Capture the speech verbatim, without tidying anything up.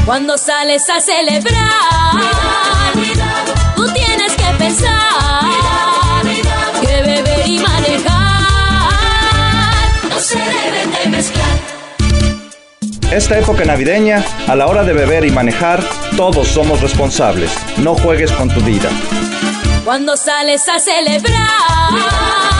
Cuando sales a celebrar, tú tienes que pensar que beber y manejar no se deben de mezclar. Esta época navideña, a la hora de beber y manejar, todos somos responsables. No juegues con tu vida. Cuando sales a celebrar,